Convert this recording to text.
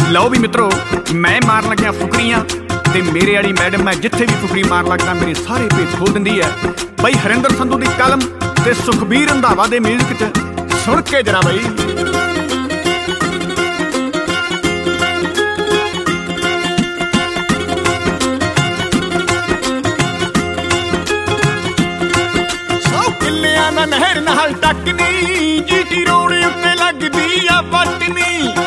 ਲਓ ਵੀ ਮਿੱਤਰੋ, ਮੈਂ ਮਾਰਨ ਲੱਗਿਆ ਫੁਕਰੀਆਂ ਤੇ ਮੇਰੇ ਵਾਲੀ ਮੈਡਮ ਮੈਂ ਜਿੱਥੇ ਵੀ ਫੁਕਰੀ ਮਾਰ ਲੱਗਦਾ ਮੇਰੇ ਸਾਰੇ ਭੇਤ ਖੋਲ ਦਿੰਦੀ ਹੈ। ਬਈ ਹਰਿੰਦਰ ਸੰਧੂ ਦੀ ਕਲਮ ਤੇ ਸੁਖਬੀਰ ਰੰਧਾਵਾ ਦੇ ਮਿਊਜ਼ਿਕ 'ਚ ਸੁਣ ਕੇ ਜਰਾ ਬਈ। ਨਹਿਰ ਨਾਲ ਟੱਕਨੀ ਜੀਟੀ ਰੋਡ ਉੱਤੇ ਲੱਗਦੀ ਆ ਪਟਨੀ।